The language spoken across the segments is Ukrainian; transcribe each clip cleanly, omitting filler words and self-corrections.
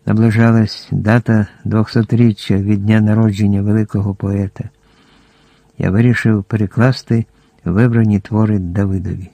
наближалась дата 200-річчя від дня народження великого поета, я вирішив перекласти вибрані твори Давидові.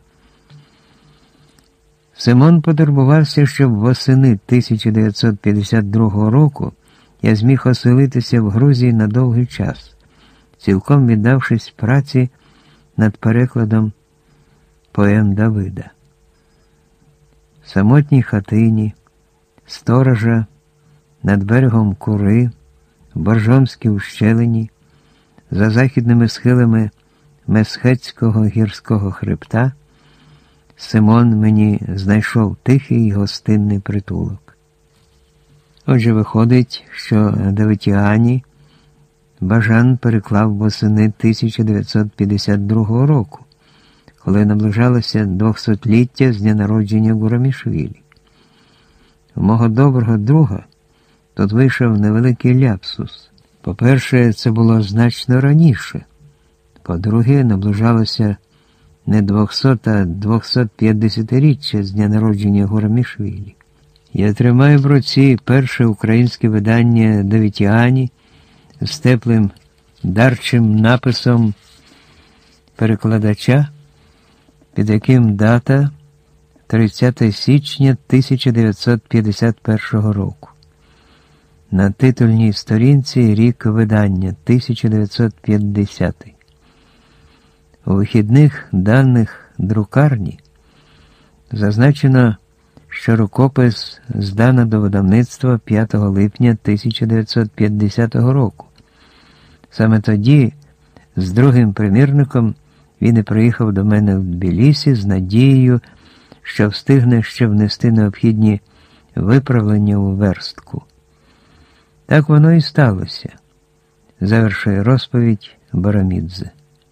Симон потурбувався, щоб восени 1952 року я зміг оселитися в Грузії на довгий час, цілком віддавшись праці над перекладом поем Давида. В самотній хатині, сторожа, над берегом Кури, в Боржомській ущелині, за західними схилами Месхетського гірського хребта, Симон мені знайшов тихий і гостинний притулок. Отже, виходить, що Давитіані Бажан переклав восени 1952 року, коли наближалося 200-ліття з дня народження Гурамішвілі. У мого доброго друга тут вийшов невеликий ляпсус. По-перше, це було значно раніше. По-друге, наближалося не 200, а 250-річчя з дня народження Гурамішвілі. Я тримаю в руці перше українське видання Давитіані з теплим дарчим написом перекладача, під яким дата 30 січня 1951 року. На титульній сторінці рік видання 1950. У вихідних даних друкарні зазначено, що рукопис здано до видавництва 5 липня 1950 року. Саме тоді, з другим примірником, він і приїхав до мене в Тбілісі з надією, що встигне ще внести необхідні виправлення у верстку. Так воно і сталося, завершує розповідь Барамідзе.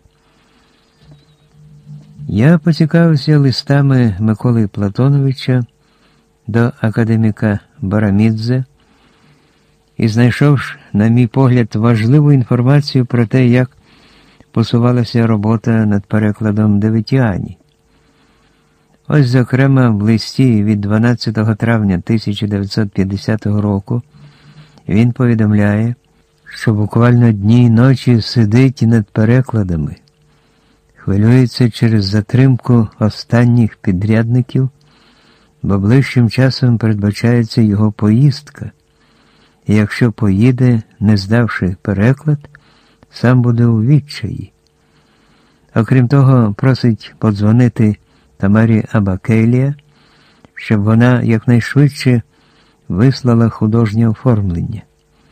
Я поцікавився листами Миколи Платоновича до академіка Барамідзе і знайшов, на мій погляд, важливу інформацію про те, як посувалася робота над перекладом Давитіані. Ось, зокрема, в листі від 12 травня 1950 року він повідомляє, що буквально дні й ночі сидить над перекладами, хвилюється через затримку останніх підрядників, бо ближчим часом передбачається його поїздка, і якщо поїде, не здавши переклад, сам буде у відчаї. Окрім того, просить подзвонити Тамарі Абакелія, щоб вона якнайшвидше вислала художнє оформлення.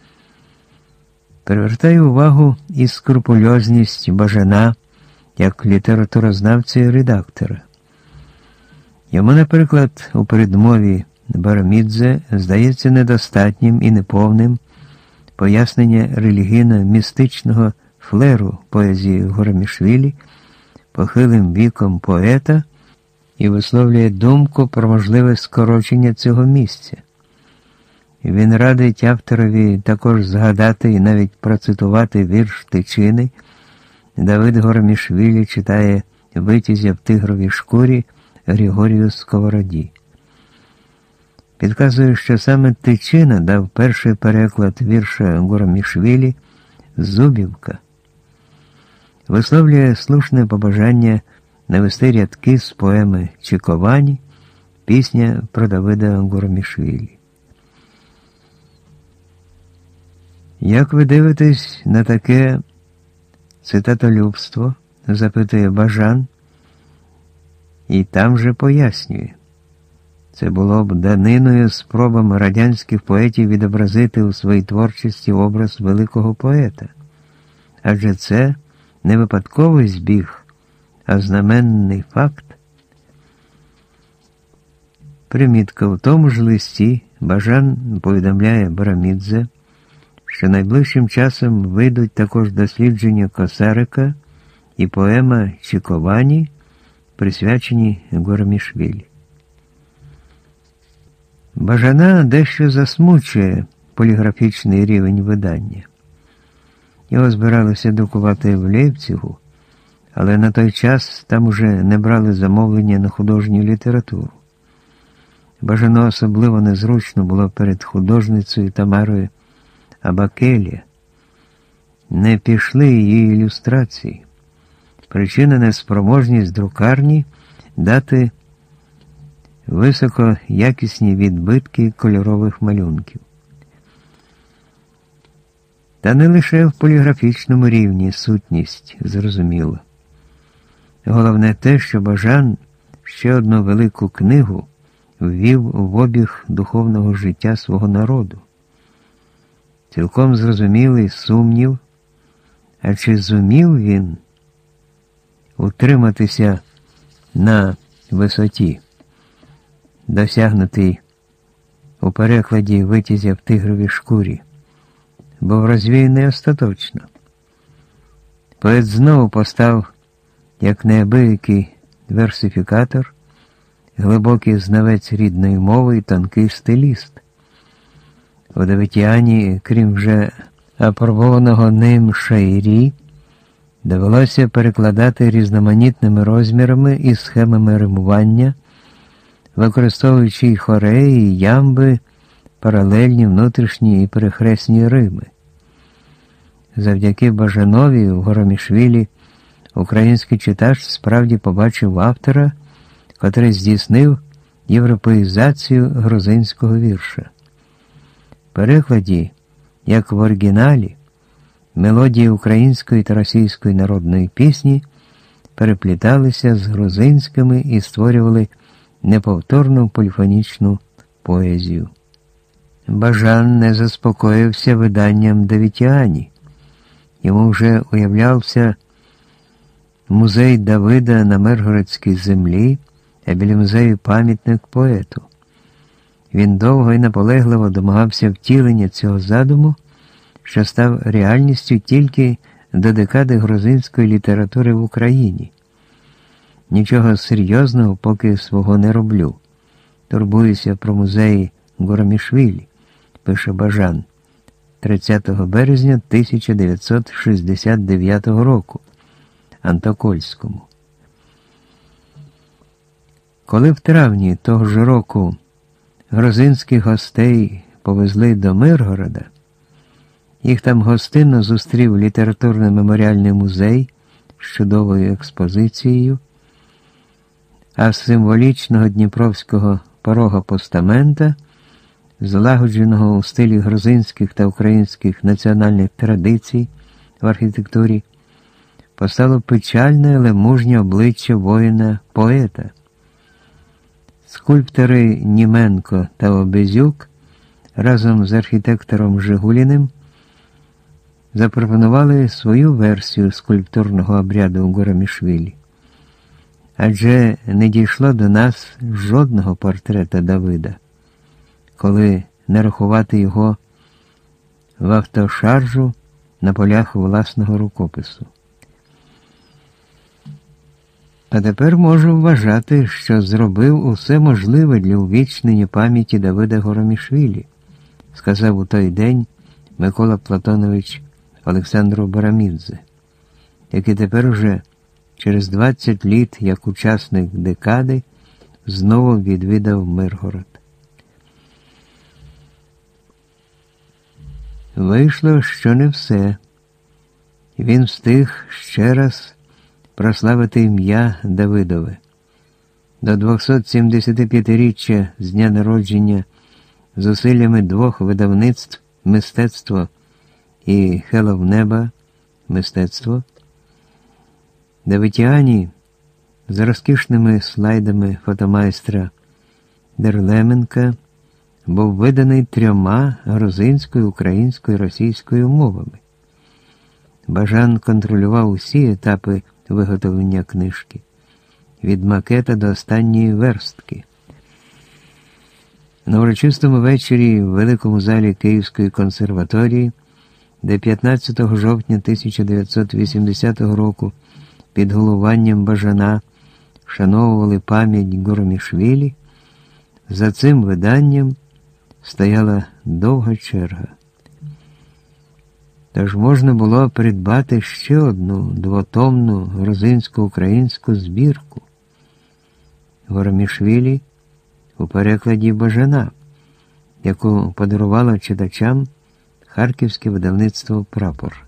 Привертаю увагу і скрупульозність Бажана як літературознавця і редактора. Йому, наприклад, у передмові Барамідзе здається недостатнім і неповним пояснення релігійно-містичного флеру поезії Гурамішвілі похилим віком поета і висловлює думку про можливе скорочення цього місця. Він радить авторові також згадати і навіть процитувати вірш Тичини. Давид Гурамішвілі читає витязя в тигровій шкурі Григорію Сковороді. Підказує, що саме Тичина дав перший переклад вірша Гурамішвілі «Зубівка». Висловлює слушне побажання навести рядки з поеми «Чиковані», пісня про Давида Гурамішвілі. Як ви дивитесь на таке цитатолюбство, запитує Бажан, і там же пояснює. Це було б даниною спробам радянських поетів відобразити у своїй творчості образ великого поета. Адже це не випадковий збіг, а знаменний факт. Примітка: в тому ж листі Бажан повідомляє Барамідзе, що найближчим часом вийдуть також дослідження Косарика і поема «Чиковані», присвячені Гурамішвілі. Бажана дещо засмучує поліграфічний рівень видання. Його збиралися друкувати в Лейпцигу, але на той час там уже не брали замовлення на художню літературу. Бажано особливо незручно було перед художницею Тамарою Абакелі. Не пішли її ілюстрації. Причина – неспроможність друкарні дати високоякісні відбитки кольорових малюнків. Та не лише в поліграфічному рівні сутність зрозуміла. Головне те, що Бажан ще одну велику книгу ввів в обіг духовного життя свого народу. Цілком зрозумілий сумнів, а чи зумів він утриматися на висоті, досягнутий у перекладі Витязя в тигровій шкурі, був розвіяний остаточно. Поет знову постав як неабиякий версифікатор, глибокий знавець рідної мови і тонкий стиліст. У Давитіані, крім вже апробованого ним шаїрі, довелося перекладати різноманітними розмірами і схемами римування, використовуючи й хореї, і ямби, паралельні, внутрішні і перехресні рими. Завдяки Бажанові у Горомішвілі український читач справді побачив автора, котрий здійснив європеїзацію грузинського вірша. В перекладі, як в оригіналі, мелодії української та російської народної пісні перепліталися з грузинськими і створювали неповторну поліфонічну поезію. Бажан не заспокоївся виданням Давитіані. Йому вже уявлявся музей Давида на Миргородській землі, а біля музею пам'ятник поету. Він довго і наполегливо домагався втілення цього задуму, що став реальністю тільки до декади грузинської літератури в Україні. Нічого серйозного поки свого не роблю. Турбуюся про музей Горомішвілі, пише Бажан 30 березня 1969 року Антокольському. Коли в травні того ж року грузинських гостей повезли до Миргорода, їх там гостинно зустрів літературно-меморіальний музей з чудовою експозицією, а з символічного дніпровського порога постамента, злагодженого у стилі грузинських та українських національних традицій в архітектурі, постало печальне, але мужнє обличчя воїна-поета. Скульптори Німенко та Обезюк разом з архітектором Жигуліним запропонували свою версію скульптурного обряду у Горомішвілі. Адже не дійшло до нас жодного портрета Давида, коли не рахувати його в автошаржу на полях власного рукопису. А тепер можу вважати, що зробив усе можливе для увічнення пам'яті Давида Горомішвілі, сказав у той день Микола Платонович Олександру Барамідзе, який тепер уже через 20 літ, як учасник декади, знову відвідав Миргород. Вийшло, що не все. Він встиг ще раз прославити ім'я Давидове. До 275-річчя з дня народження зусиллями двох видавництв «Мистецтво» і «Хелов неба» «Мистецтво» Давитіані з розкішними слайдами фотомайстра Дерлеменка був виданий 3 грузинською, українською і російською мовами. Бажан контролював усі етапи виготовлення книжки, від макета до останньої верстки. На урочистому вечорі в Великому залі Київської консерваторії, де 15 жовтня 1980 року під головуванням Бажана вшановували пам'ять Горомішвілі, за цим виданням стояла довга черга. Тож можна було придбати ще одну двотомну грузинсько-українську збірку. Горомішвілі у перекладі Бажана, яку подарувало читачам харківське видавництво «Прапор».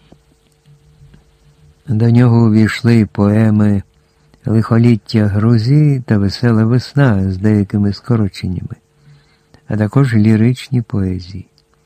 До нього увійшли поеми «Лихоліття Грузії» та «Весела весна» з деякими скороченнями, а також ліричні поезії.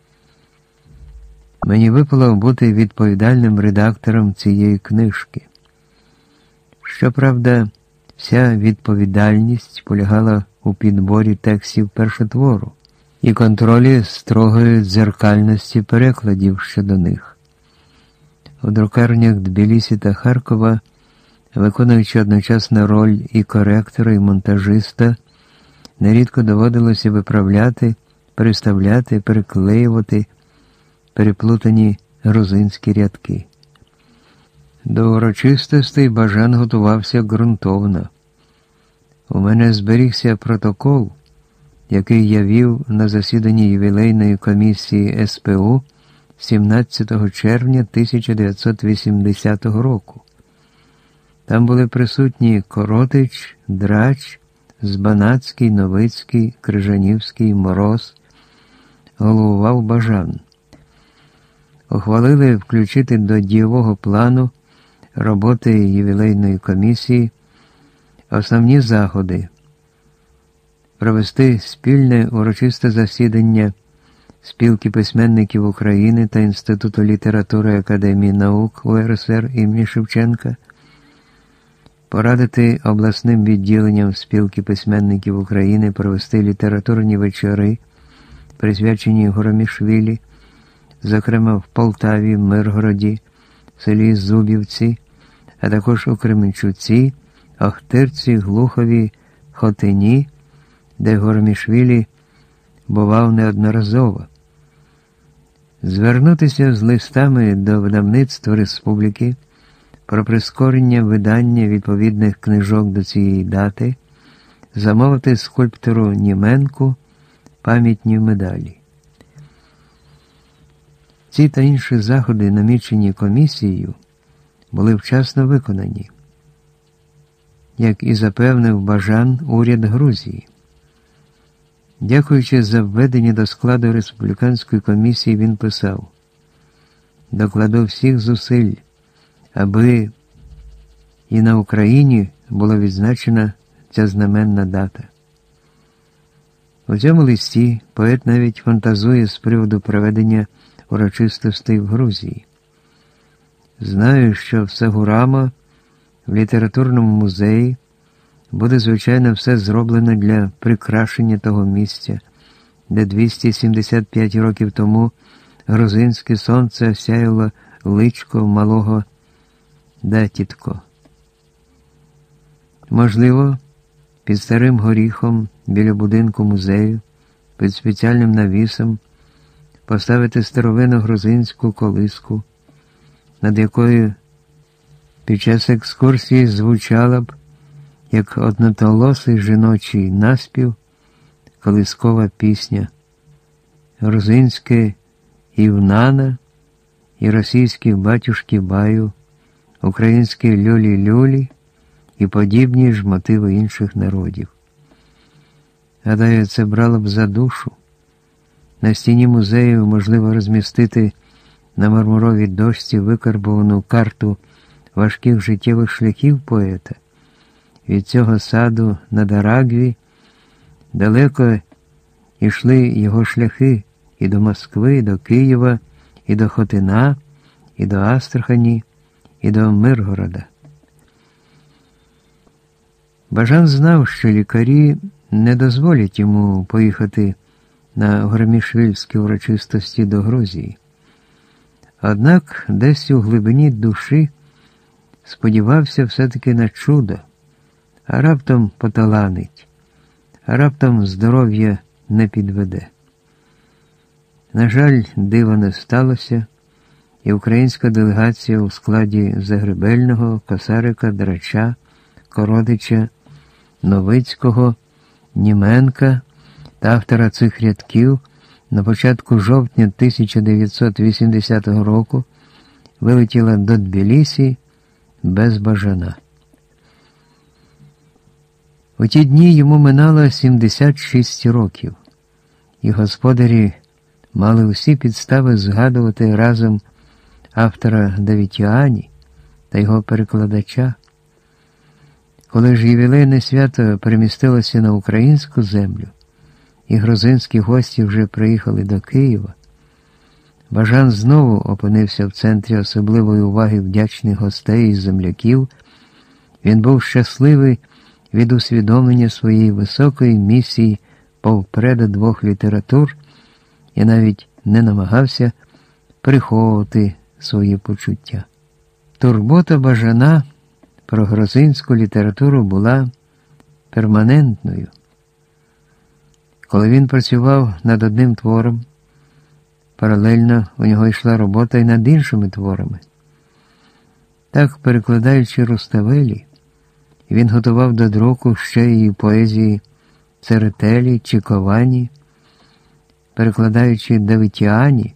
Мені випало бути відповідальним редактором цієї книжки. Щоправда, вся відповідальність полягала у підборі текстів першотвору і контролі строгої дзеркальності перекладів щодо них. У друкарнях Тбілісі та Харкова, виконуючи одночасно роль і коректора, і монтажиста, нерідко доводилося виправляти, переставляти, переклеювати переплутані грузинські рядки. До урочистостей Бажан готувався ґрунтовно. У мене зберігся протокол, який я вів на засіданні ювілейної комісії СПУ 17 червня 1980 року. Там були присутні Коротич, Драч, Збанацький, Новицький, Крижанівський, Мороз, головував Бажан. Ухвалили включити до дієвого плану роботи ювілейної комісії основні заходи, провести спільне урочисте засідання Спілки письменників України та Інституту літератури Академії наук УРСР імені Шевченка, порадити обласним відділенням Спілки письменників України провести літературні вечори, присвячені Горомішвілі, зокрема в Полтаві, Миргороді, селі Зубівці, а також у Кременчуці, Охтирці, Глухові, Хотині, де Горомішвілі бував неодноразово. Звернутися з листами до видавництва республіки про прискорення видання відповідних книжок до цієї дати, замовити скульптору Німенку пам'ятні медалі. Ці та інші заходи, намічені комісією, були вчасно виконані, як і запевнив Бажан уряд Грузії. Дякуючи за введення до складу республіканської комісії, він писав: «Докладу всіх зусиль, аби і на Україні була відзначена ця знаменна дата». У цьому листі поет навіть фантазує з приводу проведення урочистостей в Грузії. «Знаю, що в Сагурама, в літературному музеї, буде, звичайно, все зроблено для прикрашення того місця, де 275 років тому грузинське сонце осяяло личко малого Датітко. Можливо, під старим горіхом біля будинку музею, під спеціальним навісом, поставити старовинну грузинську колиску, над якою під час екскурсії звучала б, як однотолосий жіночий наспів, колискова пісня, грузинське Івнана і російські батюшки Баю, українські люлі-люлі і подібні ж мотиви інших народів. Гадаю, це брало б за душу. На стіні музею можливо розмістити на мармуровій дошці викарбовану карту важких життєвих шляхів поета. Від цього саду на Дарагві далеко йшли його шляхи і до Москви, і до Києва, і до Хотина, і до Астрахані, і до Миргорода. Бажан знав, що лікарі не дозволять йому поїхати на Горомішвільські урочистості до Грузії. Однак десь у глибині душі сподівався все-таки на чудо, а раптом поталанить, а раптом здоров'я не підведе. На жаль, дива не сталося, і українська делегація у складі Загребельного, Косарика, Драча, Кородича, Новицького, Німенка та автора цих рядків на початку жовтня 1980 року вилетіла до Тбілісі без Бажана. У ті дні йому минало 76 років, і господарі мали усі підстави згадувати разом автора Давітіані та його перекладача. Коли ж ювілейне свято перемістилося на українську землю, і грузинські гості вже приїхали до Києва, Бажан знову опинився в центрі особливої уваги вдячних гостей і земляків. Він був щасливий від усвідомлення своєї високої місії повпреду двох літератур і навіть не намагався приховувати свої почуття. Турбота Бажана про грузинську літературу була перманентною. Коли він працював над одним твором, паралельно у нього йшла робота і над іншими творами. Так, перекладаючи Руставелі, він готував до друку ще й поезії Церетелі чи Ковані, перекладаючи Давітіані,